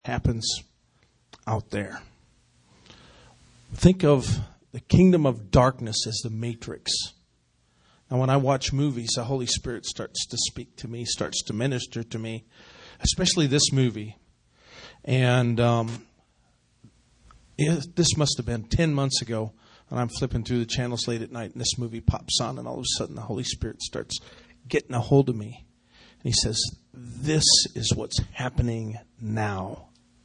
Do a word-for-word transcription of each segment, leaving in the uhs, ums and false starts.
happens out there. Think of the kingdom of darkness as the Matrix. Now, when I watch movies, the Holy Spirit starts to speak to me, starts to minister to me, especially this movie. And um, it, this must have been ten months ago, and I'm flipping through the channels late at night, and this movie pops on, and all of a sudden the Holy Spirit starts getting a hold of me. And he says, this is what's happening now.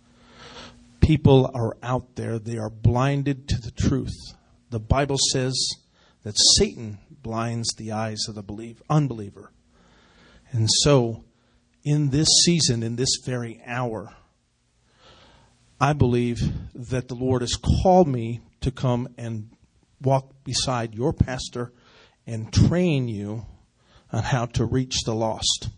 People are out there. They are blinded to the truth. The Bible says that Satan blinds the eyes of the believe, unbeliever. And so, in this season, in this very hour, I believe that the Lord has called me to come and walk beside your pastor and train you on how to reach the lost.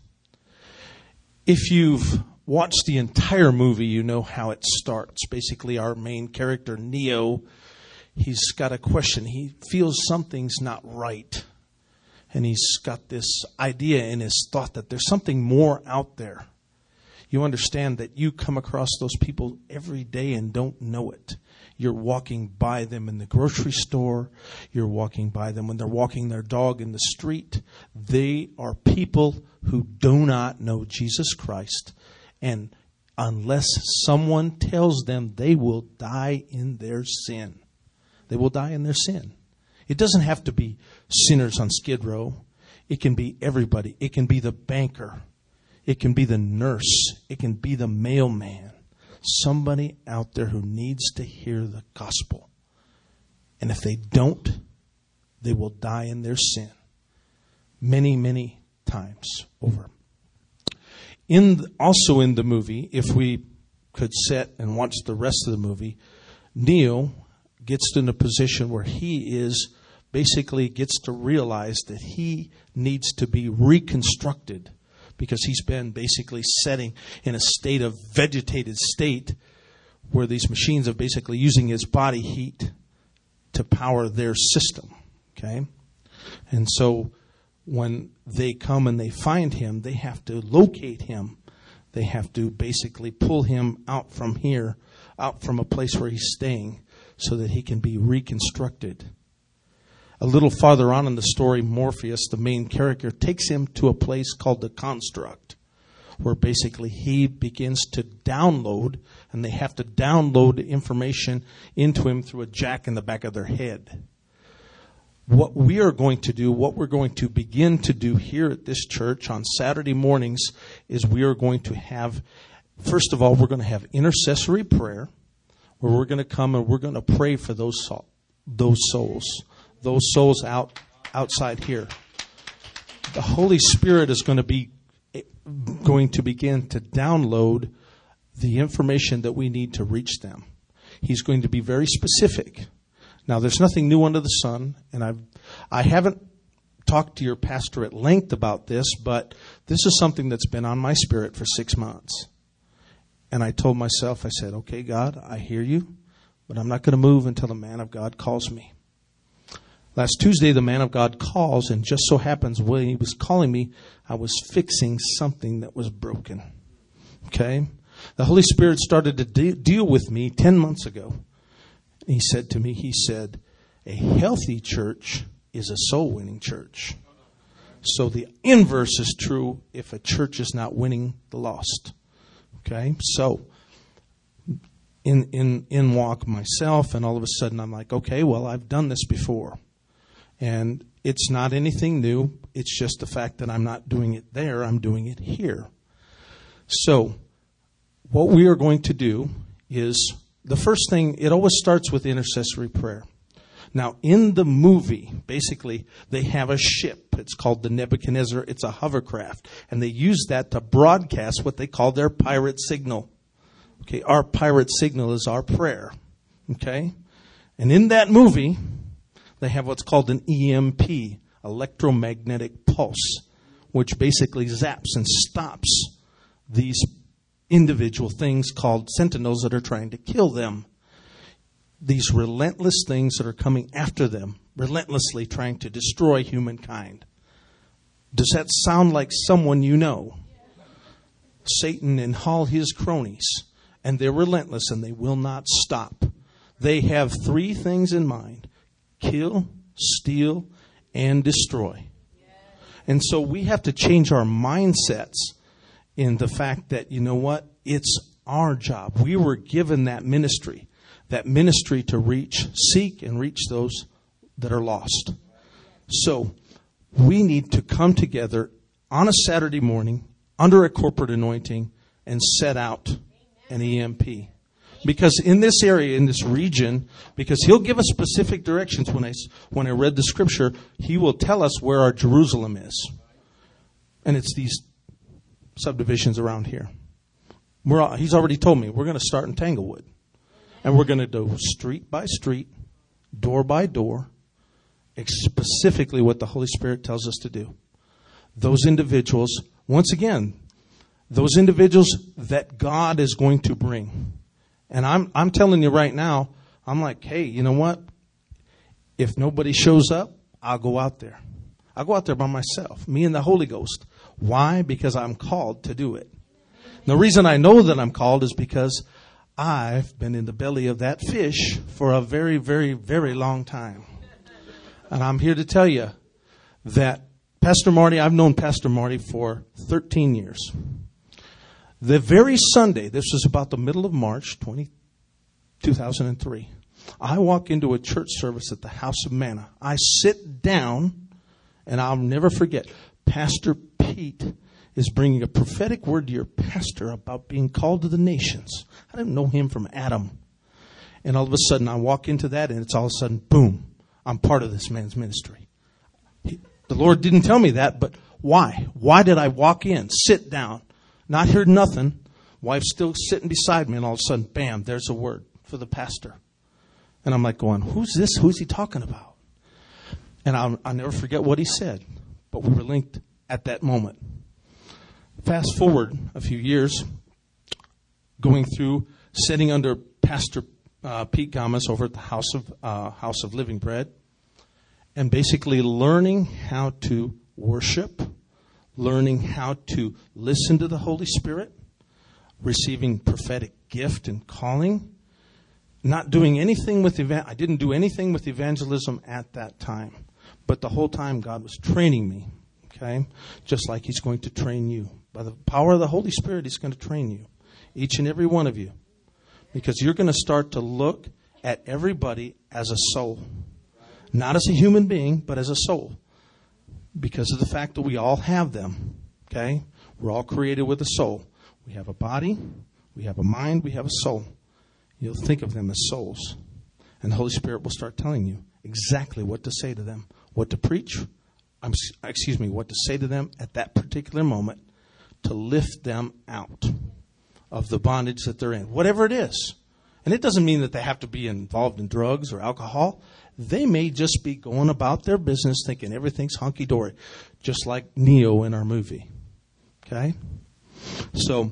If you've watched the entire movie, you know how it starts. Basically, our main character, Neo, he's got a question. He feels something's not right. And he's got this idea in his thought that there's something more out there. You understand that you come across those people every day and don't know it. You're walking by them in the grocery store. You're walking by them when they're walking their dog in the street. They are people who do not know Jesus Christ. And unless someone tells them, they will die in their sin. They will die in their sin. It doesn't have to be sinners on Skid Row. It can be everybody. It can be the banker. It can be the nurse. It can be the mailman. Somebody out there who needs to hear the gospel. And if they don't, they will die in their sin. Many, many times over. In the, also in the movie, if we could sit and watch the rest of the movie, Neo gets in a position where he is basically gets to realize that he needs to be reconstructed because he's been basically setting in a state of vegetated state where these machines are basically using his body heat to power their system. Okay? And so when they come and they find him, they have to locate him. They have to basically pull him out from here, out from a place where he's staying, so that he can be reconstructed. A little farther on in the story, Morpheus, the main character, takes him to a place called the Construct, where basically he begins to download, and they have to download information into him through a jack in the back of their head. What we are going to do, what we're going to begin to do here at this church on Saturday mornings is we are going to have, first of all, we're going to have intercessory prayer, where we're going to come and we're going to pray for those soul, those souls, those souls out outside here. The Holy Spirit is going to be going to begin to download the information that we need to reach them. He's going to be very specific. Now, there's nothing new under the sun, and I've I haven't talked to your pastor at length about this, but this is something that's been on my spirit for six months. And I told myself, I said, okay, God, I hear you, but I'm not going to move until the man of God calls me. Last Tuesday, the man of God calls, and just so happens when he was calling me, I was fixing something that was broken. Okay? The Holy Spirit started to de- deal with me ten months ago. He said to me, he said, a healthy church is a soul-winning church. So the inverse is true if a church is not winning the lost. Okay, so in in in walk myself, and all of a sudden I'm like, okay, well, I've done this before. And it's not anything new. It's just the fact that I'm not doing it there. I'm doing it here. So what we are going to do is, the first thing, it always starts with intercessory prayer. Now, in the movie, basically, they have a ship. It's called the Nebuchadnezzar. It's a hovercraft. And they use that to broadcast what they call their pirate signal. Okay, our pirate signal is our prayer. Okay? And in that movie, they have what's called an E M P, electromagnetic pulse, which basically zaps and stops these individual things called sentinels that are trying to kill them. These relentless things that are coming after them, relentlessly trying to destroy humankind. Does that sound like someone you know? Satan and all his cronies. And they're relentless, and they will not stop. They have three things in mind: kill, steal, and destroy. And so we have to change our mindsets in the fact that, you know what? It's our job. We were given that ministry, that ministry to reach, seek, and reach those that are lost. So we need to come together on a Saturday morning under a corporate anointing and set out an E M P. Because in this area, in this region, because he'll give us specific directions. When I, when I read the scripture, he will tell us where our Jerusalem is. And it's these subdivisions around here. We're all, he's already told me we're going to start in Tanglewood. And we're going to do street by street, door by door, specifically what the Holy Spirit tells us to do. Those individuals, once again, those individuals that God is going to bring. And I'm I'm telling you right now, I'm like, hey, you know what? If nobody shows up, I'll go out there. I'll go out there by myself, me and the Holy Ghost. Why? Because I'm called to do it. The reason I know that I'm called is because I've been in the belly of that fish for a very, very, very long time. And I'm here to tell you that Pastor Marty, I've known Pastor Marty for thirteen years. The very Sunday, this was about the middle of March, two thousand three, I walk into a church service at the House of Manna. I sit down, and I'll never forget, Pastor Pete is bringing a prophetic word to your pastor about being called to the nations. I didn't know him from Adam. And all of a sudden, I walk into that, and it's all of a sudden, boom, I'm part of this man's ministry. He, the Lord didn't tell me that, but why? Why did I walk in, sit down, not hear nothing, wife still sitting beside me, and all of a sudden, bam, there's a word for the pastor. And I'm like going, who's this? Who's he talking about? And I'll, I'll never forget what he said, but we were linked at that moment. Fast forward a few years, going through, sitting under Pastor uh, Pete Gamas over at the House of uh, House of Living Bread, and basically learning how to worship, learning how to listen to the Holy Spirit, receiving prophetic gift and calling, not doing anything with evan- I didn't do anything with evangelism at that time, but the whole time God was training me. Okay, just like He's going to train you by the power of the Holy Spirit. He's going to train you, each and every one of you, because you're going to start to look at everybody as a soul, not as a human being, but as a soul. Because of the fact that we all have them, okay? We're all created with a soul. We have a body, we have a mind, we have a soul. You'll think of them as souls. And the Holy Spirit will start telling you exactly what to say to them, what to preach, um, excuse me, what to say to them at that particular moment to lift them out of the bondage that they're in, whatever it is. And it doesn't mean that they have to be involved in drugs or alcohol. They may just be going about their business thinking everything's hunky-dory, just like Neo in our movie. Okay? So,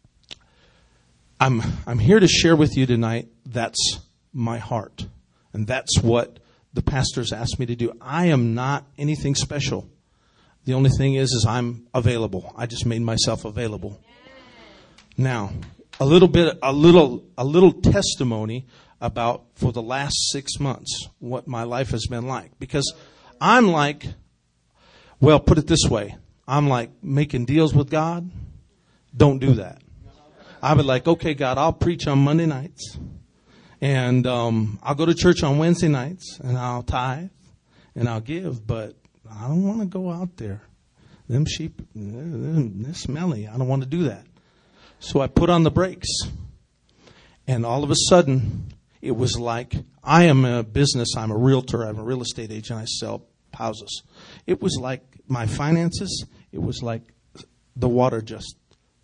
I'm I'm here to share with you tonight, that's my heart. And that's what the pastors asked me to do. I am not anything special. The only thing is, is I'm available. I just made myself available. Now, a little bit, a little, a little testimony about for the last six months, what my life has been like. Because I'm like, well, put it this way. I'm like making deals with God. Don't do that. I would like, okay, God, I'll preach on Monday nights. And um, I'll go to church on Wednesday nights. And I'll tithe. And I'll give. But I don't want to go out there. Them sheep, they're smelly. I don't want to do that. So I put on the brakes. And all of a sudden, it was like, I am a business, I'm a realtor, I'm a real estate agent, I sell houses. It was like my finances, it was like the water just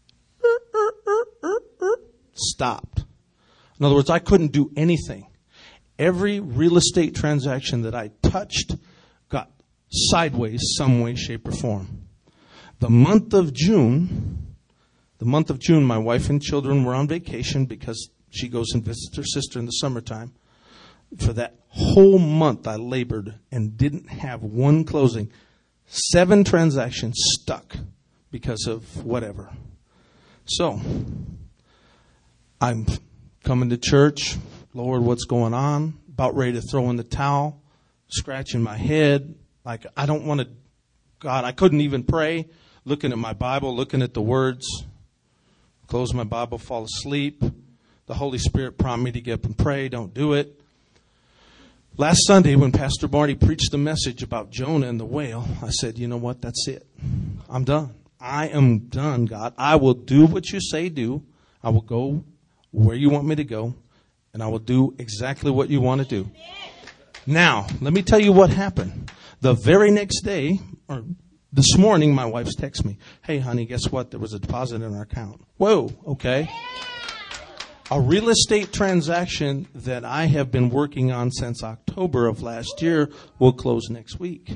stopped. In other words, I couldn't do anything. Every real estate transaction that I touched got sideways some way, shape, or form. The month of June, the month of June, my wife and children were on vacation because she goes and visits her sister in the summertime. For that whole month, I labored and didn't have one closing. Seven transactions stuck because of whatever. So, I'm coming to church. Lord, what's going on? About ready to throw in the towel, scratching my head. Like, I don't want to, God, I couldn't even pray. Looking at my Bible, looking at the words. Close my Bible, fall asleep. The Holy Spirit prompted me to get up and pray. Don't do it. Last Sunday, when Pastor Marty preached the message about Jonah and the whale, I said, you know what? That's it. I'm done. I am done, God. I will do what you say do. I will go where you want me to go. And I will do exactly what you want to do. Now, let me tell you what happened. The very next day, or this morning, my wife's texted me, hey, honey, guess what? There was a deposit in our account. Whoa, okay. A real estate transaction that I have been working on since October of last year will close next week.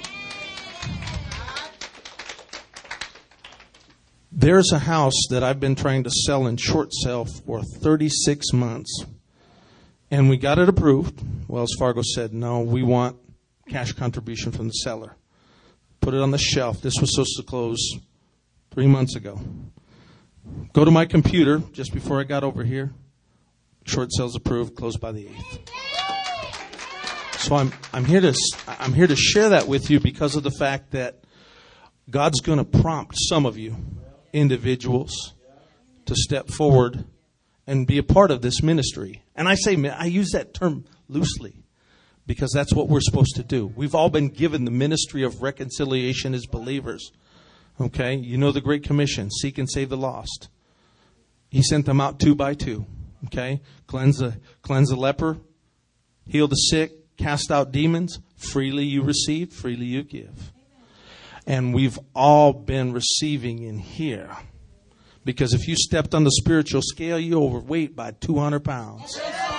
There's a house that I've been trying to sell in short sale for thirty-six months. And we got it approved. Wells Fargo said, no, we want cash contribution from the seller. Put it on the shelf. This was supposed to close three months ago. Go to my computer just before I got over here. Short sales approved, closed by the eighth. So I'm I'm here to I'm here to share that with you because of the fact that God's going to prompt some of you individuals to step forward and be a part of this ministry. And I say, I use that term loosely because that's what we're supposed to do. We've all been given the ministry of reconciliation as believers. Okay? You know the Great Commission, seek and save the lost. He sent them out two by two. Okay? Cleanse the, cleanse the leper, heal the sick, cast out demons. Freely you receive, freely you give. And we've all been receiving in here. Because if you stepped on the spiritual scale, you're overweight by two hundred pounds.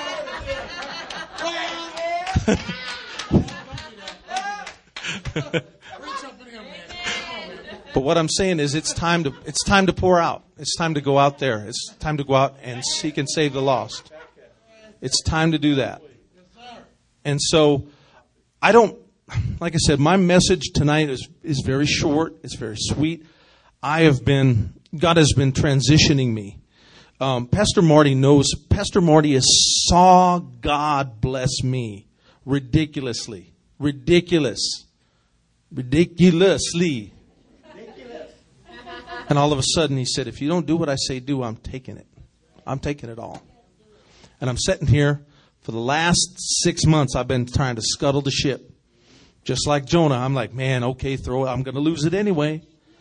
But what I'm saying is it's time to it's time to pour out. It's time to go out there. It's time to go out and seek and save the lost. It's time to do that. And so I don't, like I said, my message tonight is, is very short. It's very sweet. I have been, God has been transitioning me. Um, Pastor Marty knows, Pastor Marty has saw God bless me ridiculously. Ridiculous. Ridiculously. Ridiculous. And all of a sudden he said, if you don't do what I say do, I'm taking it. I'm taking it all. And I'm sitting here for the last six months. I've been trying to scuttle the ship. Just like Jonah. I'm like, man, okay, throw it. I'm going to lose it anyway.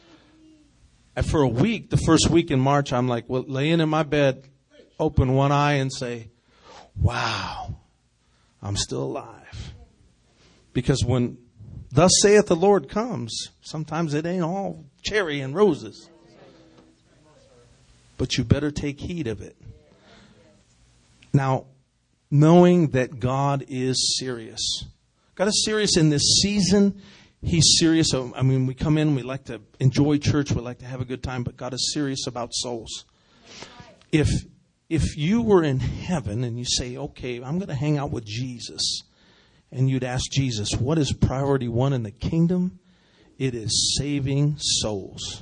And for a week, the first week in March, I'm like, well, laying in my bed, open one eye and say, wow, I'm still alive. Because when thus saith the Lord comes, sometimes it ain't all cherry and roses. But you better take heed of it. Now, knowing that God is serious. God is serious in this season. He's serious. I mean, we come in, we like to enjoy church, we like to have a good time, but God is serious about souls. If if you were in heaven and you say, okay, I'm going to hang out with Jesus, and you'd ask Jesus, what is priority one in the kingdom? It is saving souls.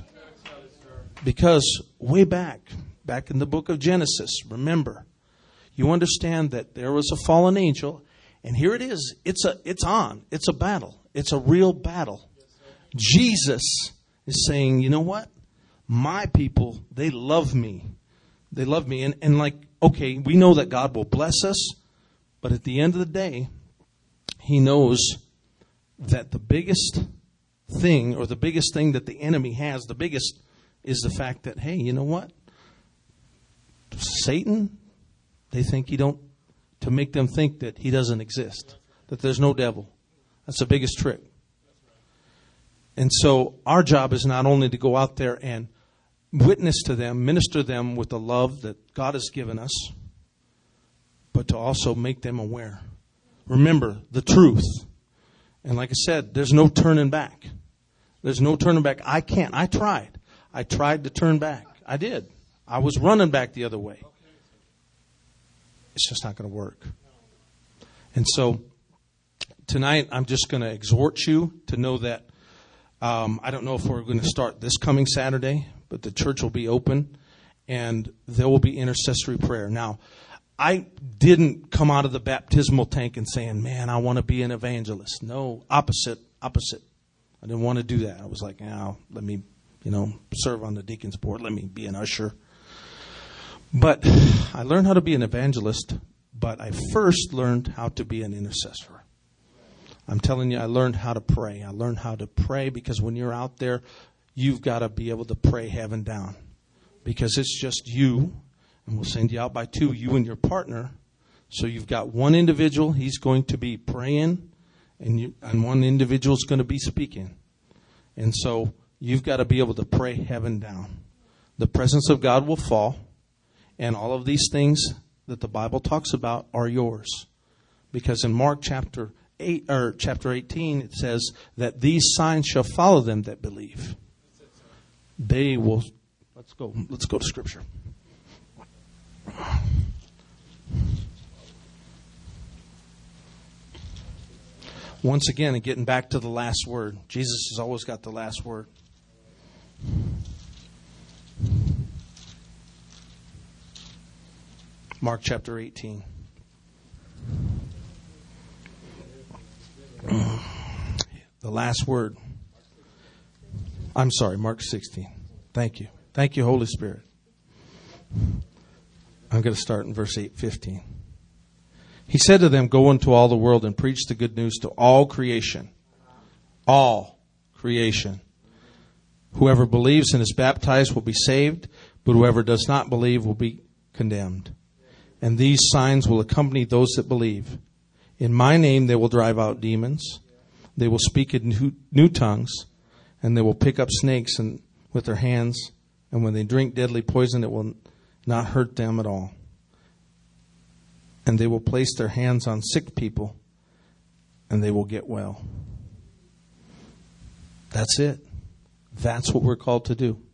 Because way back, back in the book of Genesis, remember, you understand that there was a fallen angel, and here it is. It's a, it's on. It's a battle. It's a real battle. Jesus is saying, you know what? My people, they love me. They love me. And, and like, okay, we know that God will bless us, but at the end of the day, He knows that the biggest thing, or the biggest thing that the enemy has, the biggest is the fact that, hey, you know what? Satan, they think he don't, to make them think that he doesn't exist, that there's no devil. That's the biggest trick. And so our job is not only to go out there and witness to them, minister them with the love that God has given us, but to also make them aware. Remember the truth. And like I said, there's no turning back. There's no turning back. I can't. I tried. I tried to turn back. I did. I was running back the other way. It's just not going to work. And so tonight, I'm just going to exhort you to know that um, I don't know if we're going to start this coming Saturday, but the church will be open. and there will be intercessory prayer. Now, I didn't come out of the baptismal tank and saying, man, I want to be an evangelist. No, opposite, opposite. I didn't want to do that. I was like, now, let me, you know, serve on the deacon's board. Let me be an usher. But I learned how to be an evangelist, but I first learned how to be an intercessor. I'm telling you, I learned how to pray. I learned how to pray because when you're out there, you've got to be able to pray heaven down. Because it's just you, and we'll send you out by two, you and your partner. So you've got one individual, he's going to be praying, and, you, and one individual is going to be speaking. And so you've got to be able to pray heaven down. The presence of God will fall, and all of these things that the Bible talks about are yours. Because in Mark chapter eight or chapter eighteen, it says that these signs shall follow them that believe. They will. Let's go. Let's go to Scripture. Once again, and getting back to the last word. Jesus has always got the last word. Mark chapter eighteen. The last word. I'm sorry, Mark sixteen. Thank you. Thank you, Holy Spirit. I'm going to start in verse eight, fifteen. He said to them, go into all the world and preach the good news to all creation. All creation. Whoever believes and is baptized will be saved, but whoever does not believe will be condemned. And these signs will accompany those that believe. In my name they will drive out demons. They will speak in new tongues, and they will pick up snakes and with their hands. And when they drink deadly poison, it will not hurt them at all. And they will place their hands on sick people, and they will get well. That's it. That's what we're called to do.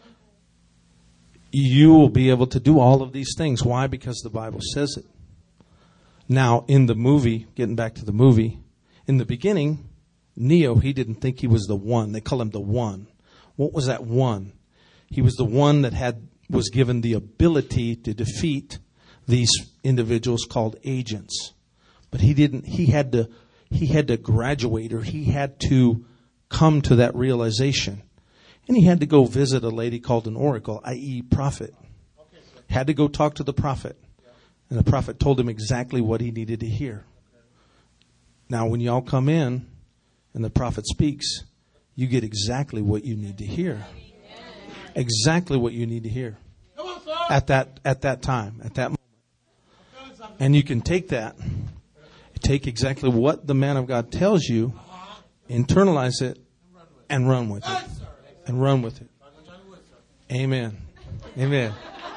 You will be able to do all of these things. Why? Because the Bible says it. Now, in the movie, getting back to the movie, in the beginning, Neo, he didn't think he was the one. They call him the one. What was that one? He was the one that had was given the ability to defeat these individuals called agents. But he didn't, he had to, he had to graduate, or he had to come to that realization. And he had to go visit a lady called an oracle, that is prophet. Had to go talk to the prophet. And the prophet told him exactly what he needed to hear. Now, when y'all come in and the prophet speaks, you get exactly what you need to hear. Exactly what you need to hear. At that, at that time, at that moment. And you can take that, take exactly what the man of God tells you, internalize it, and run with it. And run with it. Amen. Amen.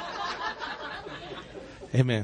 Amen.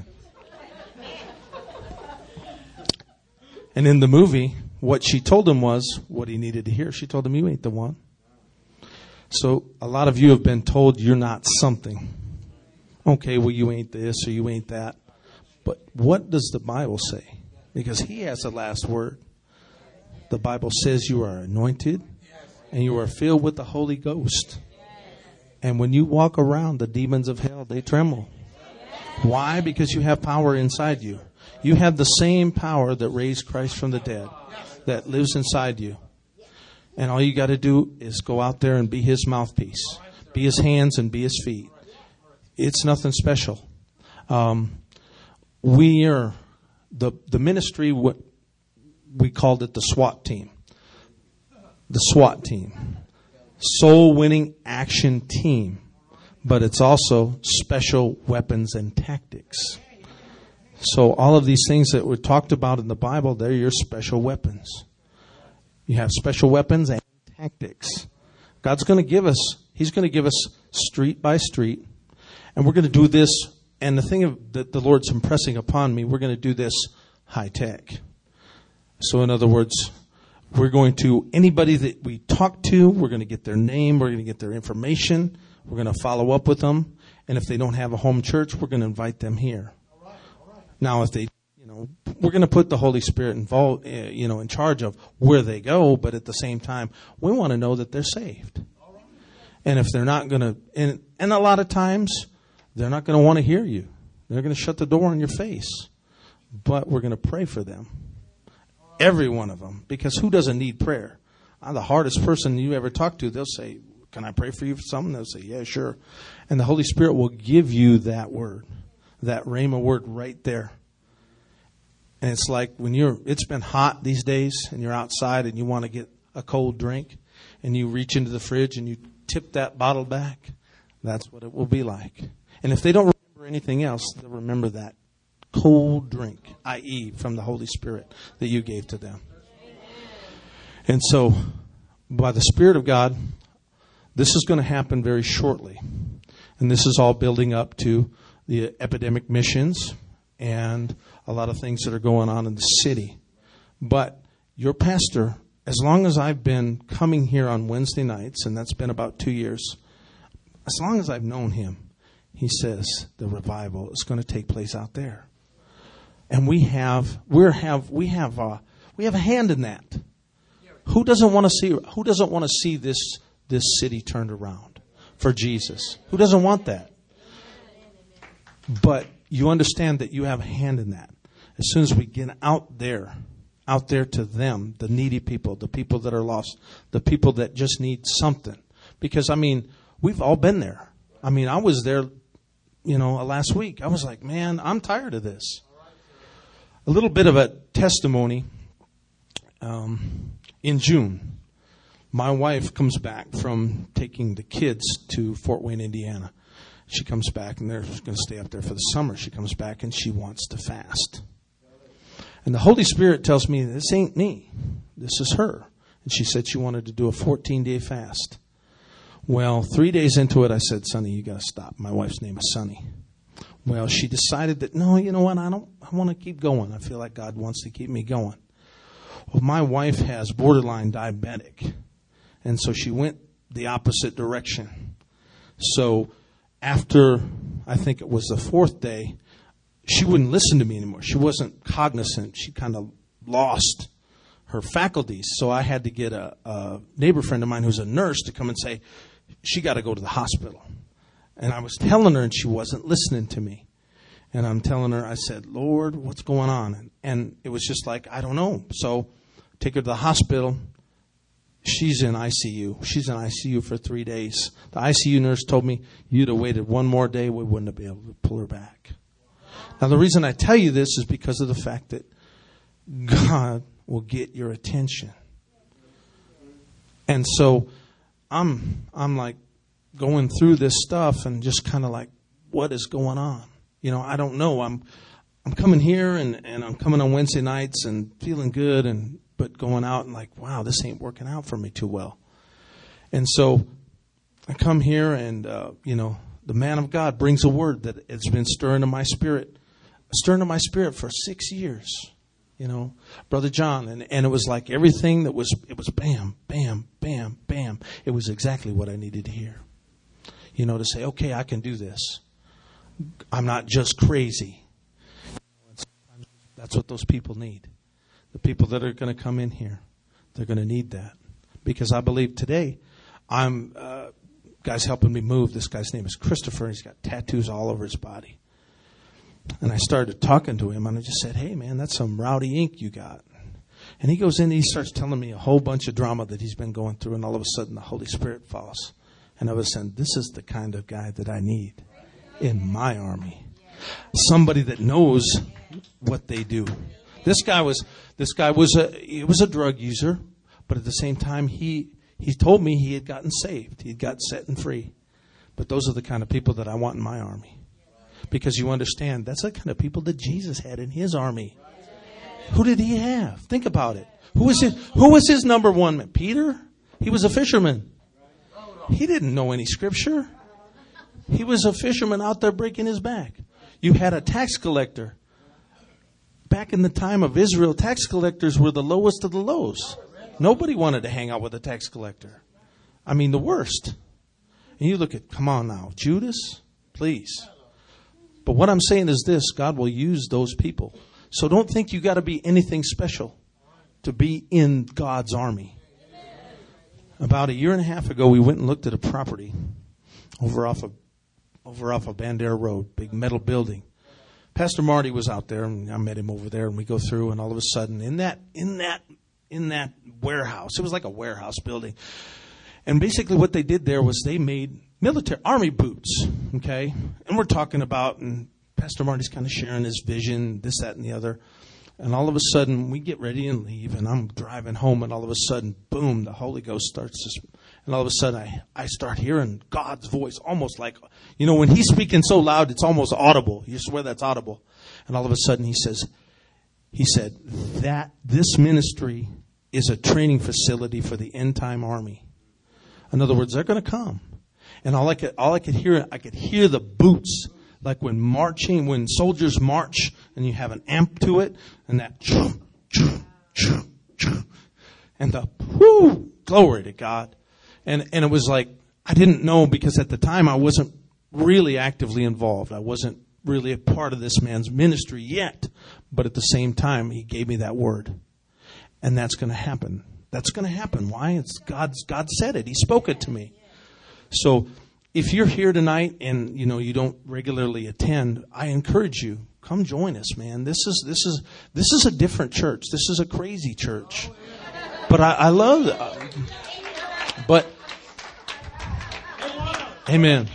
And in the movie, what she told him was what he needed to hear. She told him, you ain't the one. So a lot of you have been told you're not something. Okay, well, you ain't this or you ain't that. But what does the Bible say? Because he has the last word. The Bible says you are anointed and you are filled with the Holy Ghost. And when you walk around, the demons of hell, they tremble. Why? Because you have power inside you. You have the same power that raised Christ from the dead that lives inside you. And all you got to do is go out there and be his mouthpiece. Be his hands and be his feet. It's nothing special. Um, we are, the, the ministry, what we called it the SWAT team. The SWAT team. Soul Winning Action Team. But it's also Special Weapons and Tactics. So all of these things that were talked about in the Bible, they're your special weapons. You have special weapons and tactics. God's going to give us, he's going to give us street by street. And we're going to do this. And the thing that the Lord's impressing upon me, we're going to do this high tech. So in other words, we're going to, anybody that we talk to, we're going to get their name, we're going to get their information, we're going to follow up with them. And if they don't have a home church, we're going to invite them here. All right, all right. Now, if they, you know, we're going to put the Holy Spirit involved, uh, you know, in charge of where they go, but at the same time, we want to know that they're saved. All right. And if they're not going to, and, and a lot of times, they're not going to want to hear you. They're going to shut the door in your face. But we're going to pray for them. Every one of them. Because who doesn't need prayer? I'm the hardest person you ever talk to. They'll say, can I pray for you for something? They'll say, yeah, sure. And the Holy Spirit will give you that word. That rhema word right there. And it's like when you're, it's been hot these days and you're outside and you want to get a cold drink and you reach into the fridge and you tip that bottle back. That's what it will be like. And if they don't remember anything else, they'll remember that cold drink, that is from the Holy Spirit that you gave to them. And so, by the Spirit of God, this is going to happen very shortly. And this is all building up to the epidemic missions and a lot of things that are going on in the city. But your pastor, as long as I've been coming here on Wednesday nights, and that's been about two years, as long as I've known him, he says the revival is going to take place out there. And we have, we have, we have, uh, we have a hand in that. Who doesn't want to see, who doesn't want to see this, this city turned around for Jesus? Who doesn't want that? But you understand that you have a hand in that. As soon as we get out there, out there to them, the needy people, the people that are lost, the people that just need something. Because, I mean, we've all been there. I mean, I was there, you know, last week. I was like, man, I'm tired of this. A little bit of a testimony. Um, in June, my wife comes back from taking the kids to Fort Wayne, Indiana. She comes back, and they're going to stay up there for the summer. She comes back, and she wants to fast. And the Holy Spirit tells me, this ain't me. This is her. And she said she wanted to do a fourteen-day fast. Well, three days into it, I said, Sonny, you got to stop. My wife's name is Sonny. Well, she decided that, no, you know what, I don't. I want to keep going. I feel like God wants to keep me going. Well, my wife has borderline diabetic. And so she went the opposite direction. So after, I think it was the fourth day, she wouldn't listen to me anymore. She wasn't cognizant. She kind of lost her faculties. So I had to get a, a neighbor friend of mine who's a nurse to come and say, she got to go to the hospital. And I was telling her, and she wasn't listening to me. And I'm telling her, I said, Lord, what's going on? And, and it was just like, I don't know. So take her to the hospital. She's in I C U. She's in I C U for three days. The I C U nurse told me, you'd have waited one more day, we wouldn't have been able to pull her back. Now, the reason I tell you this is because of the fact that God will get your attention. And so I'm I'm like going through this stuff and just kind of like, what is going on? You know, I don't know. I'm I'm coming here and, and I'm coming on Wednesday nights and feeling good, and but going out and like, wow, this ain't working out for me too well. And so I come here and, uh, you know, the man of God brings a word that it's been stirring in my spirit, stirring in my spirit for six years. You know, Brother John, and, and it was like everything that was, it was bam, bam, bam, bam. It was exactly what I needed to hear. You know, to say, okay, I can do this. I'm not just crazy. That's what those people need. The people that are going to come in here, they're going to need that. Because I believe today, I'm, uh, guy's helping me move. This guy's name is Christopher. He's got tattoos all over his body. And I started talking to him, and I just said, hey, man, that's some rowdy ink you got. And he goes in and he starts telling me a whole bunch of drama that he's been going through, and all of a sudden the Holy Spirit falls. And I was saying, this is the kind of guy that I need in my army. Somebody that knows what they do. This guy was this guy was a he was a drug user, but at the same time he he told me he had gotten saved. He had got set and free. But those are the kind of people that I want in my army. Because you understand, that's the kind of people that Jesus had in his army. Who did he have? Think about it. Who was his, who was his number one man? Peter? He was a fisherman. He didn't know any scripture. He was a fisherman out there breaking his back. You had a tax collector. Back in the time of Israel, tax collectors were the lowest of the lows. Nobody wanted to hang out with a tax collector. I mean, the worst. And you look at, come on now, Judas, please. But what I'm saying is this, God will use those people. So don't think you got to be anything special to be in God's army. About a year and a half ago, we went and looked at a property over off of over off of Bandera Road, big metal building. Pastor Marty was out there, and I met him over there, and we go through, and all of a sudden, in that, in that, in that warehouse, it was like a warehouse building. And basically what they did there was they made military, army boots, okay? And we're talking about, and Pastor Marty's kind of sharing his vision, this, that, and the other. And all of a sudden, we get ready and leave, and I'm driving home, and all of a sudden, boom, the Holy Ghost starts to, and all of a sudden, I, I start hearing God's voice, almost like, you know, when He's speaking so loud, it's almost audible. You swear that's audible. And all of a sudden, He says, He said, that this ministry is a training facility for the end-time army. In other words, they're going to come. And all I could, all I could hear, I could hear the boots. Like when marching, when soldiers march and you have an amp to it and that, and the, whoo, glory to God. And, and it was like, I didn't know because at the time I wasn't really actively involved. I wasn't really a part of this man's ministry yet. But at the same time, he gave me that word. And that's going to happen. That's going to happen. Why? It's God's, God said it. He spoke it to me. So, if you're here tonight and, you know, you don't regularly attend, I encourage you, come join us, man. This is, this is, this is a different church. This is a crazy church. But I, I love it. Uh, but, amen.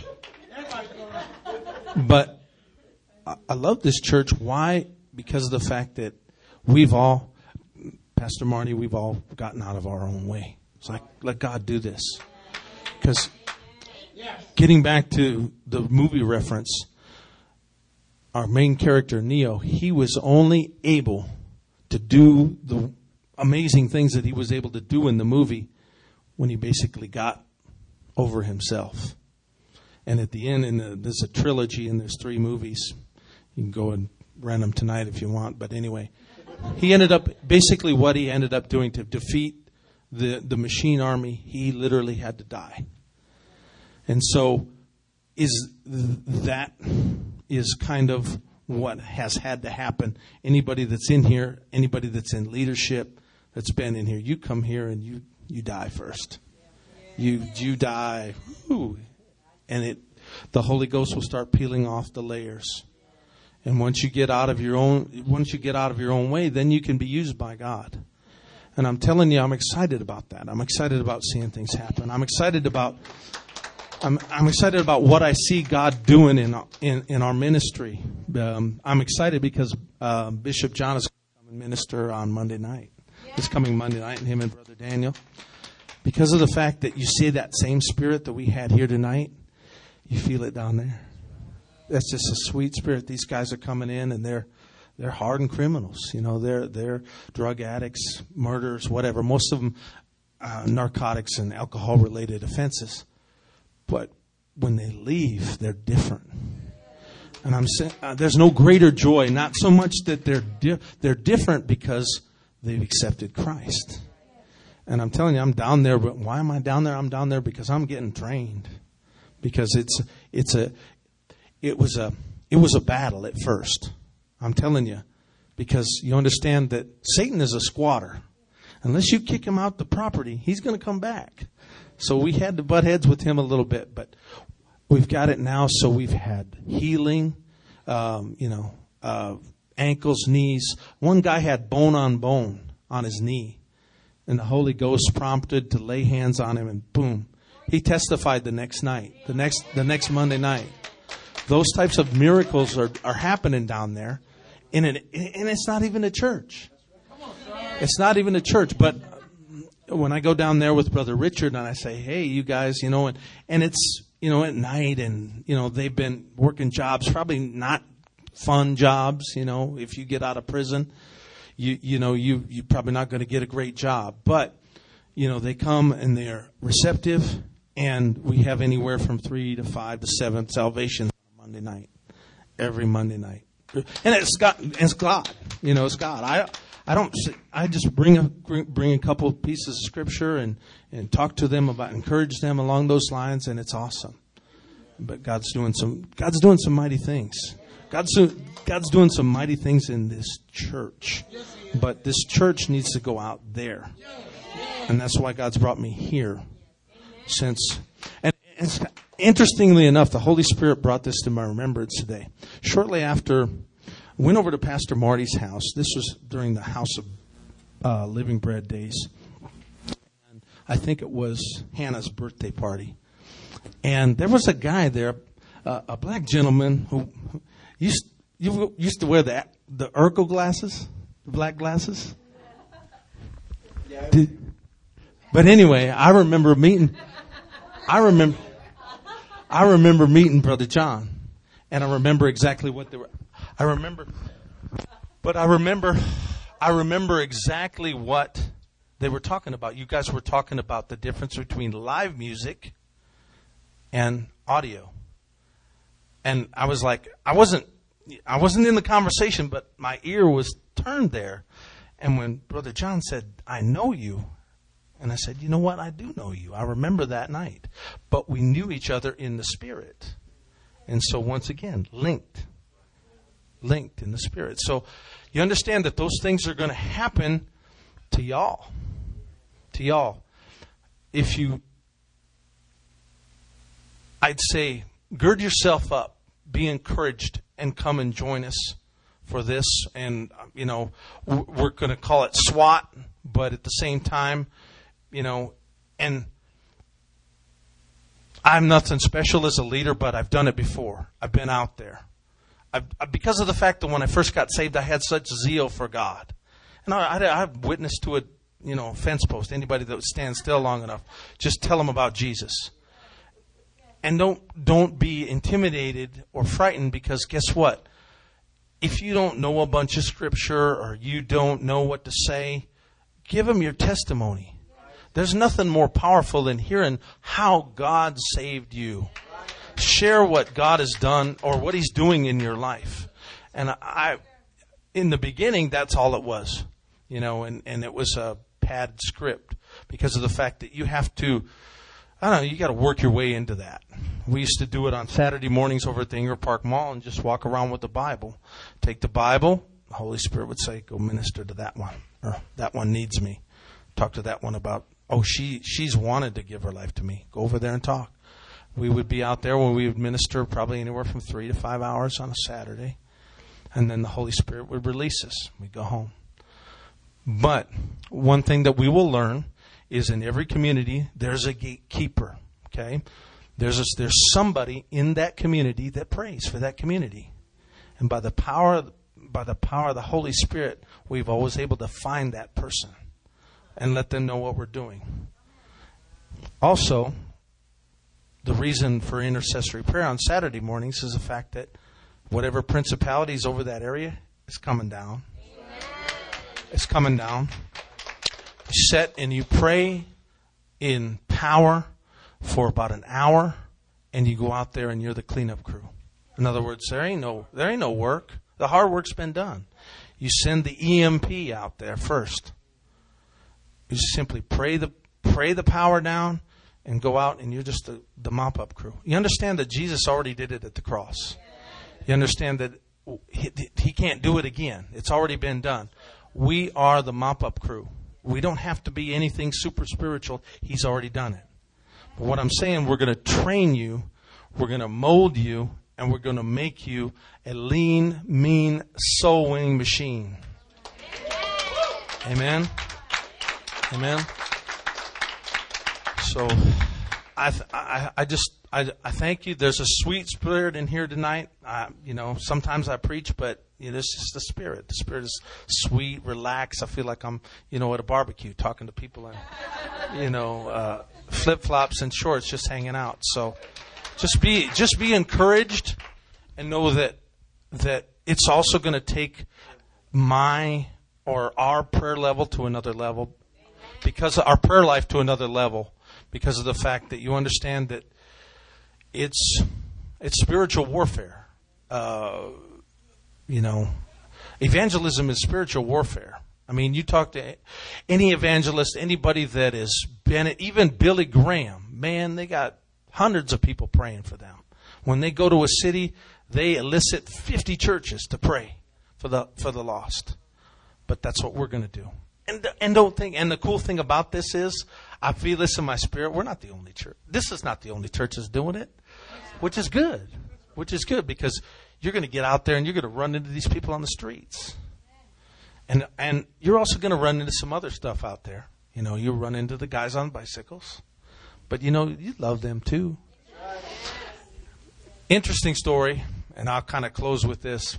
But I, I love this church. Why? Because of the fact that we've all, Pastor Marty, we've all gotten out of our own way. It's like, let God do this. Because getting back to the movie reference, our main character, Neo, he was only able to do the amazing things that he was able to do in the movie when he basically got over himself. And at the end, in the, there's a trilogy and there's three movies. You can go and rent them tonight if you want. But anyway, he ended up, basically what he ended up doing to defeat the, the machine army, he literally had to die. And so is that is kind of what has had to happen. Anybody that's in here, anybody that's in leadership that's been in here, you come here and you, you die first. You you die. Whew, and it the Holy Ghost will start peeling off the layers. And once you get out of your own once you get out of your own way, then you can be used by God. And I'm telling you, I'm excited about that. I'm excited about seeing things happen. I'm excited about I'm, I'm excited about what I see God doing in in, in our ministry. Um, I'm excited because uh, Bishop John is going to minister on Monday night. Yeah. This coming Monday night, and him and Brother Daniel. Because of the fact that you see that same spirit that we had here tonight, you feel it down there. That's just a sweet spirit. These guys are coming in, and they're they're hardened criminals. You know, they're they're drug addicts, murderers, whatever. Most of them uh, narcotics and alcohol related offenses. But when they leave, they're different. And I'm saying uh, there's no greater joy. Not so much that they're di- they're different because they've accepted Christ. And I'm telling you, I'm down there. But why am I down there? I'm down there because I'm getting trained. Because it's it's a it was a it was a battle at first. I'm telling you, because you understand that Satan is a squatter. Unless you kick him out the property, he's going to come back. So we had to butt heads with him a little bit, but we've got it now. So we've had healing, um, you know, uh, ankles, knees. One guy had bone on bone on his knee, and the Holy Ghost prompted to lay hands on him, and boom, he testified the next night, the next the next Monday night. Those types of miracles are, are happening down there, and it, and it's not even a church. It's not even a church, but when I go down there with Brother Richard and I say, hey, you guys, you know, and, and it's, you know, at night and, you know, they've been working jobs, probably not fun jobs, you know, if you get out of prison, you, you know, you, you're probably not going to get a great job. But, you know, they come and they're receptive, and we have anywhere from three to five to seven salvations on Monday night, every Monday night. And it's God, it's God, you know, it's God. I, I don't. I just bring a bring a couple of pieces of scripture and, and talk to them about, encourage them along those lines, and it's awesome. But God's doing some. God's doing some mighty things. God's God's doing some mighty things in this church. But this church needs to go out there, and that's why God's brought me here. Since and it's, interestingly enough, the Holy Spirit brought this to my remembrance today. Shortly after, I went over to Pastor Marty's house. This was during the House of uh, Living Bread days. And I think it was Hannah's birthday party. And there was a guy there, uh, a black gentleman who used you used to wear the the Urkel glasses, the black glasses. Did, but anyway, I remember meeting. I remember. I remember meeting Brother John, and I remember exactly what they were. I remember, but I remember, I remember exactly what they were talking about. You guys were talking about the difference between live music and audio, and I was like, I wasn't, I wasn't in the conversation, but my ear was turned there. And when Brother John said, "I know you," and I said, "You know what? I do know you. I remember that night." But we knew each other in the Spirit. And so once again, linked. Linked in the Spirit. So you understand that those things are going to happen to y'all. To y'all. If you, I'd say, gird yourself up, be encouraged, and come and join us for this. And, you know, we're going to call it SWAT, but at the same time, you know, and I'm nothing special as a leader, but I've done it before. I've been out there. I've, because of the fact that when I first got saved, I had such zeal for God. And I, I, I've witnessed to a, you know, fence post. Anybody that would stand still long enough, just tell them about Jesus. And don't don't be intimidated or frightened, because guess what? If you don't know a bunch of scripture or you don't know what to say, give them your testimony. There's nothing more powerful than hearing how God saved you. Share what God has done or what He's doing in your life. And I, in the beginning, that's all it was, you know, and, and it was a padded script because of the fact that you have to, I don't know, you got to work your way into that. We used to do it on Saturday mornings over at the Ingram Park Mall and just walk around with the Bible. Take the Bible, the Holy Spirit would say, "Go minister to that one," or "That one needs me. Talk to that one about, oh, she she's wanted to give her life to me. Go over there and talk." We would be out there when we would minister probably anywhere from three to five hours on a Saturday. And then the Holy Spirit would release us. We'd go home. But one thing that we will learn is in every community, there's a gatekeeper. Okay? There's a, there's somebody in that community that prays for that community. And by the power by the power of the Holy Spirit, we've always able to find that person and let them know what we're doing. Also, the reason for intercessory prayer on Saturday mornings is the fact that whatever principalities over that area is coming down. Amen. It's coming down. You sit and you pray in power for about an hour, and you go out there and you're the cleanup crew. In other words, there ain't no there ain't no work. The hard work's been done. You send the E M P out there first. You simply pray the pray the power down and go out, and you're just the, the mop-up crew. You understand that Jesus already did it at the cross. You understand that he, he can't do it again. It's already been done. We are the mop-up crew. We don't have to be anything super spiritual. He's already done it. But what I'm saying, we're going to train you, we're going to mold you, and we're going to make you a lean, mean, soul-winning machine. Amen? Amen? So, I, I, I just, I, I thank you. There's a sweet spirit in here tonight. I, you know, sometimes I preach, but you know, it's just the spirit. The spirit is sweet, relaxed. I feel like I'm, you know, at a barbecue talking to people in, you know, uh, flip flops and shorts, just hanging out. So, just be, just be encouraged, and know that that it's also going to take my or our prayer level to another level, because of our prayer life to another level. Because of the fact that you understand that it's it's spiritual warfare. Uh, you know, evangelism is spiritual warfare. I mean, you talk to any evangelist, anybody that has been, even Billy Graham, man, they got hundreds of people praying for them. When they go to a city, they elicit fifty churches to pray for the for the lost. But that's what we're going to do. and and don't think. And the cool thing about this is, I feel this in my spirit. We're not the only church. This is not the only church that's doing it, which is good. Which is good because you're going to get out there and you're going to run into these people on the streets, and and you're also going to run into some other stuff out there. You know, you run into the guys on bicycles, but you know you love them too. Interesting story, and I'll kind of close with this.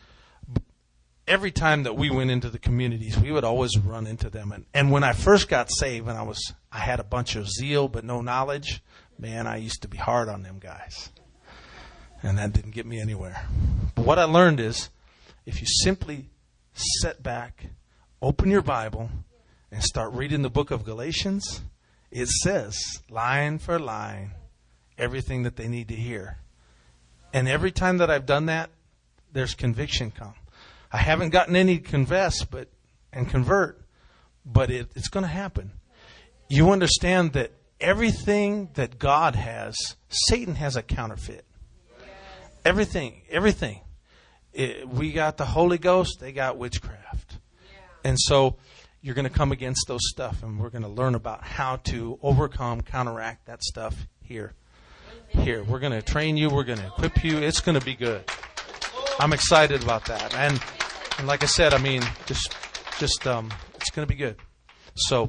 Every time that we went into the communities, we would always run into them. And, and when I first got saved, and I was, I had a bunch of zeal but no knowledge, man, I used to be hard on them guys. And that didn't get me anywhere. But what I learned is, if you simply sit back, open your Bible, and start reading the book of Galatians, it says, line for line, everything that they need to hear. And every time that I've done that, there's conviction come. I haven't gotten any confess but and convert, but it, it's going to happen. You understand that everything that God has, Satan has a counterfeit. Everything, everything. It, we got the Holy Ghost, they got witchcraft. And so you're going to come against those stuff, and we're going to learn about how to overcome, counteract that stuff here. Here, we're going to train you, we're going to equip you. It's going to be good. I'm excited about that. And, and like I said, I mean, just, just, um, it's going to be good. So,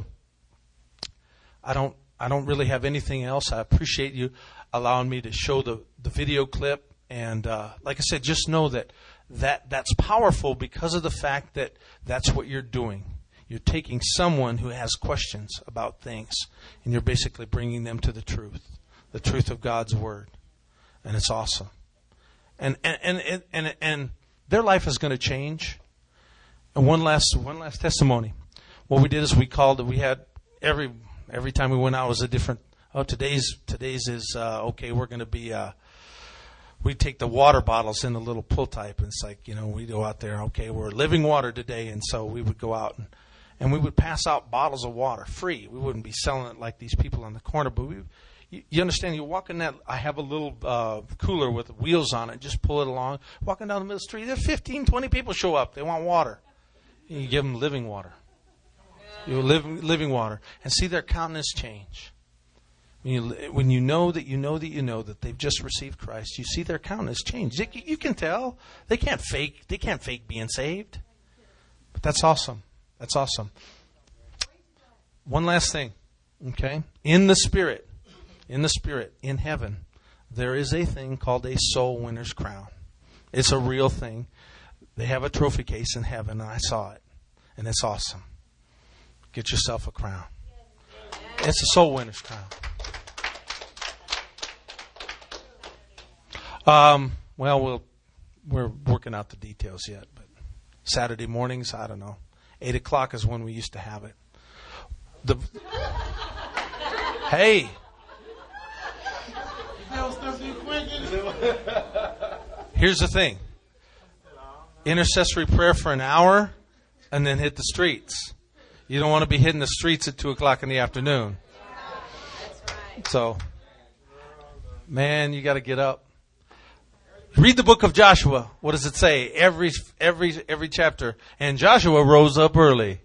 I don't, I don't really have anything else. I appreciate you allowing me to show the, the video clip. And, uh, like I said, just know that, that that's powerful because of the fact that that's what you're doing. You're taking someone who has questions about things, and you're basically bringing them to the truth, the truth of God's Word. And it's awesome. And and and and, and their life is going to change. And one last one last testimony. What we did is we called it. We had every every time we went out was a different. Oh, today's today's is uh, okay. We're going to be. Uh, we take the water bottles in the little pull type, and it's like, you know, we go out there. Okay, we're living water today, and so we would go out and and we would pass out bottles of water free. We wouldn't be selling it like these people on the corner, but we. You understand, you walk in that, I have a little uh, cooler with wheels on it, just pull it along. Walking down the middle of the street, there's fifteen, twenty people show up. They want water. You give them living water. You live living water. And see their countenance change. When you, when you know that you know that you know that they've just received Christ, you see their countenance change. You, you can tell. They can't fake, they can't fake being saved. But that's awesome. That's awesome. One last thing, okay? In the Spirit. In the Spirit, in heaven, there is a thing called a soul winner's crown. It's a real thing. They have a trophy case in heaven, and I saw it. And it's awesome. Get yourself a crown. It's a soul winner's crown. Um, well, we'll we're working out the details yet. But Saturday mornings, I don't know. Eight o'clock is when we used to have it. The Hey! Here's the thing. Intercessory prayer for an hour and then hit the streets. You don't want to be hitting the streets at two o'clock in the afternoon. So, man, you got to get up. Read the book of Joshua. What does it say? Every every every chapter. And Joshua rose up early.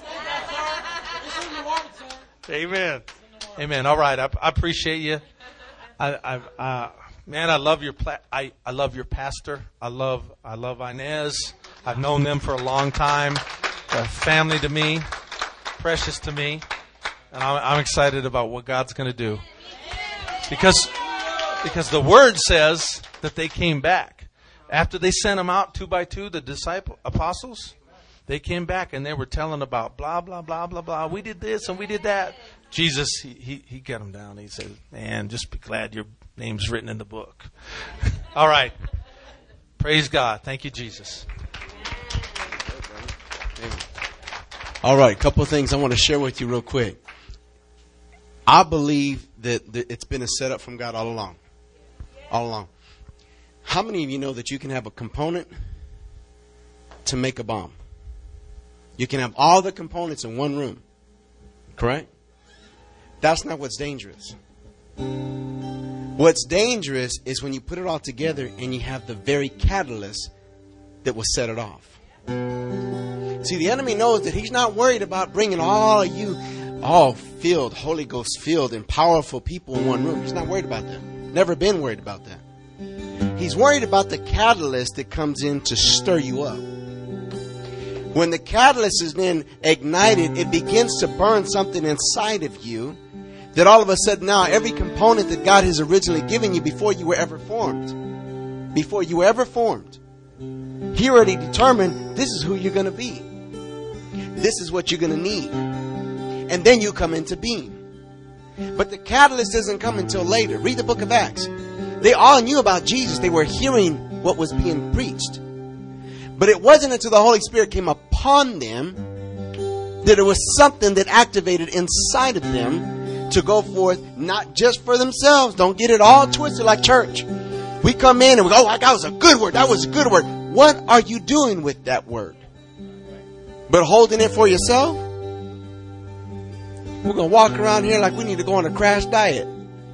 Amen. Amen. All right. I, I appreciate you. I, I, uh, man, I love your, pla- I, I love your pastor. I love, I love Inez. I've known them for a long time. They're family to me, precious to me, and I'm, I'm excited about what God's going to do. Because, because the Word says that they came back after they sent them out two by two, the disciple apostles. They came back and they were telling about blah blah blah blah blah. We did this and we did that. Jesus, he, he, he got them down. He said, man, just be glad your name's written in the book. All right. Praise God. Thank you, Jesus. All right. A couple of things I want to share with you real quick. I believe that, that it's been a setup from God all along. All along. How many of you know that you can have a component to make a bomb? You can have all the components in one room. Correct? That's not what's dangerous. What's dangerous is when you put it all together and you have the very catalyst that will set it off. See, the enemy knows that he's not worried about bringing all of you, all filled, Holy Ghost filled and powerful people in one room. He's not worried about that. Never been worried about that. He's worried about the catalyst that comes in to stir you up. When the catalyst is then ignited, it begins to burn something inside of you that all of a sudden now every component that God has originally given you before you were ever formed, before you were ever formed, He already determined this is who you're going to be. This is what you're going to need. And then you come into being. But the catalyst doesn't come until later. Read the book of Acts. They all knew about Jesus. They were hearing what was being preached. But it wasn't until the Holy Spirit came upon them that it was something that activated inside of them to go forth, not just for themselves. Don't get it all twisted like church. We come in and we go, oh, that was a good word. That was a good word. What are you doing with that word? But holding it for yourself? We're going to walk around here like we need to go on a crash diet.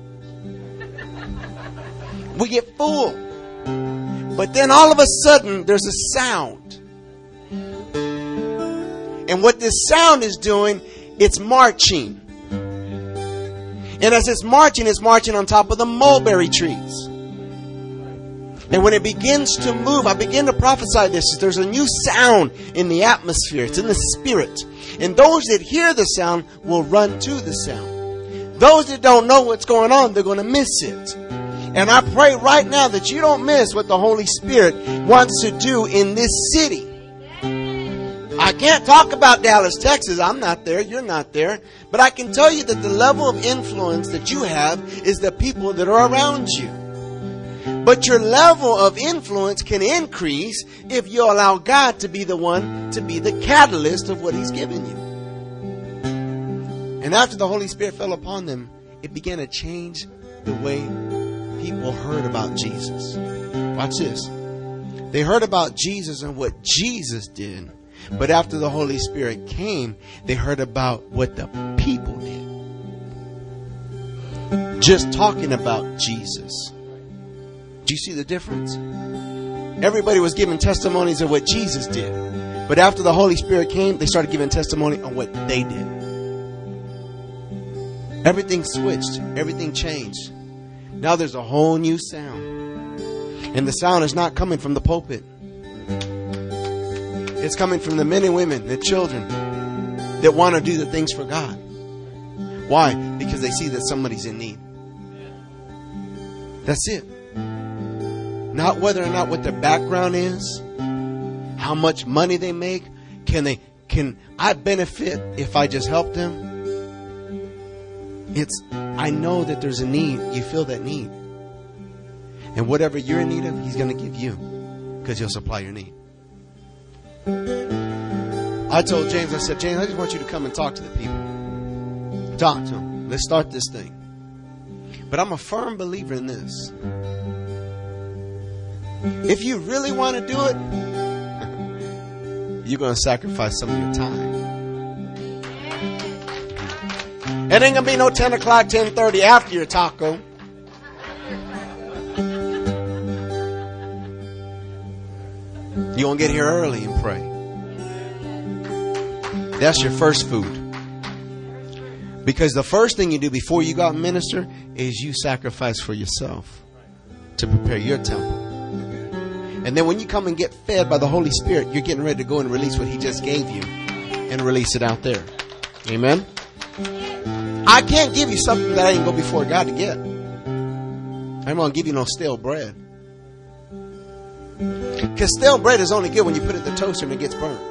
We get full. But then all of a sudden, there's a sound. And what this sound is doing, it's marching. And as it's marching, it's marching on top of the mulberry trees. And when it begins to move, I begin to prophesy this. There's a new sound in the atmosphere. It's in the spirit. And those that hear the sound will run to the sound. Those that don't know what's going on, they're going to miss it. And I pray right now that you don't miss what the Holy Spirit wants to do in this city. I can't talk about Dallas, Texas. I'm not there. You're not there. But I can tell you that the level of influence that you have is the people that are around you. But your level of influence can increase if you allow God to be the one to be the catalyst of what He's given you. And after the Holy Spirit fell upon them, it began to change the way people heard about Jesus. Watch this. They heard about Jesus and what Jesus did. But after the Holy Spirit came, they heard about what the people did. Just talking about Jesus. Do you see the difference? Everybody was giving testimonies of what Jesus did. But after the Holy Spirit came, they started giving testimony on what they did. Everything switched. Everything changed. Now there's a whole new sound. And the sound is not coming from the pulpit. It's coming from the men and women, the children that want to do the things for God. Why? Because they see that somebody's in need. That's it. Not whether or not what their background is, how much money they make. Can they? Can I benefit if I just help them? It's, I know that there's a need. You feel that need. And whatever you're in need of, He's going to give you. Because He'll supply your need. I told James, I said, James, I just want you to come and talk to the people. Talk to them. Let's start this thing. But I'm a firm believer in this. If you really want to do it, you're going to sacrifice some of your time. It ain't going to be no ten o'clock, ten thirty after your taco. You're going to get here early and pray. That's your first food. Because the first thing you do before you go out and minister is you sacrifice for yourself to prepare your temple. And then when you come and get fed by the Holy Spirit, you're getting ready to go and release what He just gave you and release it out there. Amen? I can't give you something that I didn't go before God to get. I'm going to give you no stale bread. Because stale bread is only good when you put it in the toaster and it gets burned.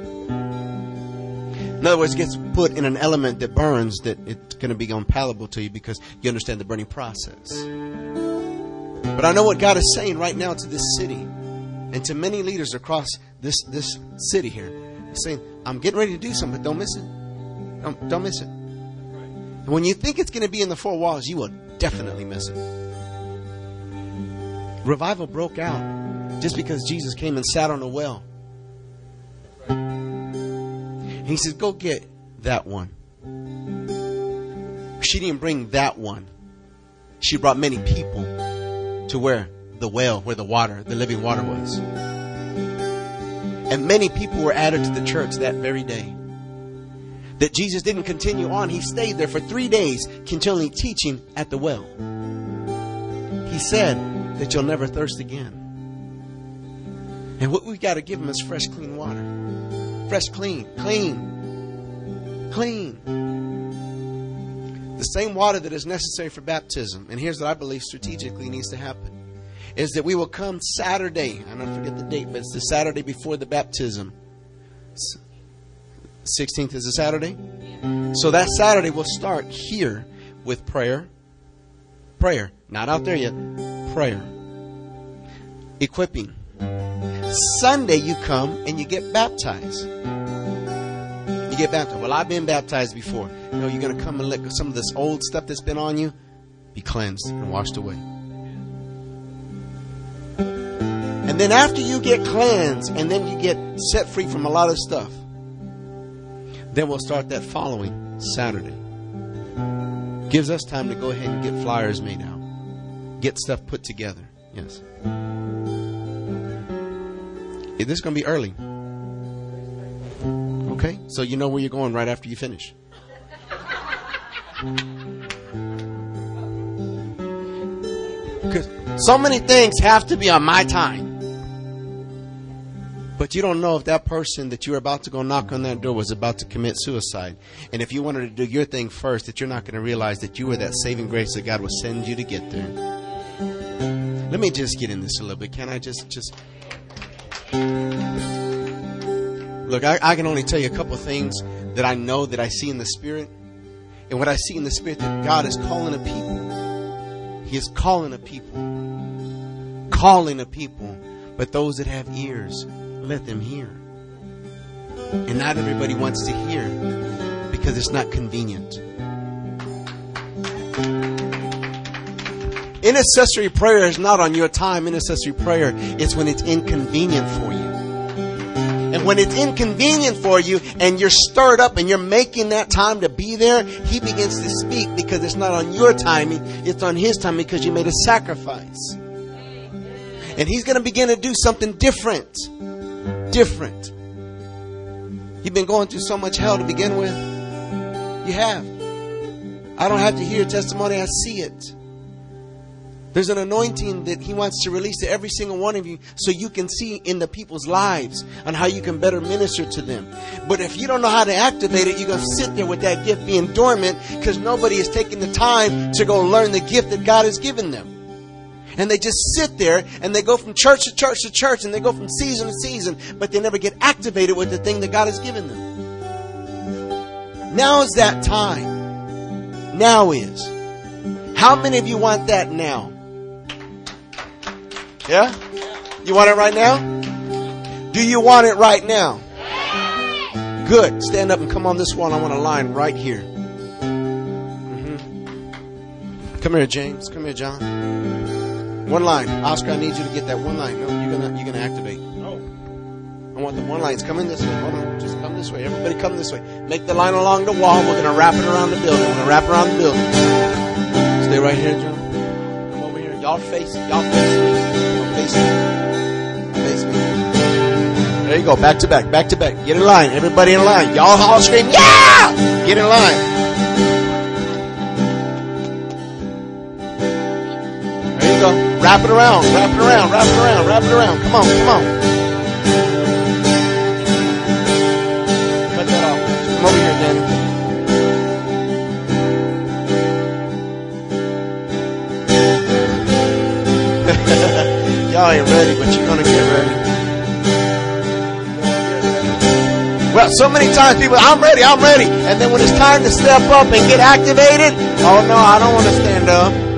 In other words, it gets put in an element that burns, that it's going to be unpalatable to you because you understand the burning process. But I know what God is saying right now to this city and to many leaders across this, this city here. He's saying, I'm getting ready to do something, but don't miss it. Don't, don't miss it. And when you think it's going to be in the four walls, you will definitely miss it. Revival broke out just because Jesus came and sat on a well. He says, go get that one. She didn't bring that one. She brought many people to where the well, where the water, the living water was. And many people were added to the church that very day. That Jesus didn't continue on. He stayed there for three days, continually teaching at the well. He said that you'll never thirst again. And what we got to give them is fresh, clean water. Fresh, clean, clean, clean. The same water that is necessary for baptism. And here's what I believe strategically needs to happen. Is that we will come Saturday. I don't forget the date, but it's the Saturday before the baptism. sixteenth is a Saturday. So that Saturday we'll start here with prayer. Prayer. Not out there yet. Prayer. Equipping. Sunday you come and you get baptized. You get baptized. Well, I've been baptized before. No, you're going to come and let some of this old stuff that's been on you be cleansed and washed away. And then after you get cleansed and then you get set free from a lot of stuff, then we'll start that following Saturday. Gives us time to go ahead and get flyers made out. Get stuff put together. Yes. This is going to be early. Okay? So you know where you're going right after you finish. Because so many things have to be on my time. But you don't know if that person that you're about to go knock on that door was about to commit suicide. And if you wanted to do your thing first, that you're not going to realize that you were that saving grace that God will send you to get there. Let me just get in this a little bit. Can I just... just Look, I, I can only tell you a couple of things that I know that I see in the Spirit. And what I see in the Spirit, that God is calling a people. He is calling a people. Calling a people. But those that have ears, let them hear. And not everybody wants to hear because it's not convenient. Intercessory prayer is not on your time. Intercessory prayer is when it's inconvenient for you. And when it's inconvenient for you and you're stirred up and you're making that time to be there, He begins to speak because it's not on your timing. It's on His timing because you made a sacrifice. And He's going to begin to do something different. Different. You've been going through so much hell to begin with. You have. I don't have to hear testimony. I see it. There's an anointing that He wants to release to every single one of you so you can see in the people's lives on how you can better minister to them. But if you don't know how to activate it, you're going to sit there with that gift being dormant because nobody is taking the time to go learn the gift that God has given them. And they just sit there and they go from church to church to church and they go from season to season, but they never get activated with the thing that God has given them. Now is that time. Now is. How many of you want that now? Yeah? You want it right now? Do you want it right now? Good. Stand up and come on this wall. I want a line right here. Mm-hmm. Come here, James. Come here, John. One line. Oscar, I need you to get that one line. No, you're gonna you're gonna activate. No. I want the one lines. Come in this way. Hold on. Just come this way. Everybody come this way. Make the line along the wall. We're gonna wrap it around the building. We're gonna wrap it around the building. Stay right here, John. Come over here. Y'all face y'all face me. Face me. Face me. There you go. Back to back. Back to back. Get in line. Everybody in line. Y'all all scream, yeah! Get in line. There you go. Wrap it around. Wrap it around. Wrap it around. Wrap it around. Come on. Come on. Cut that off. Come over here, Danny. Y'all ain't ready, but you're going to get ready. Well, so many times people, I'm ready, I'm ready. And then when it's time to step up and get activated, oh no, I don't want to stand up.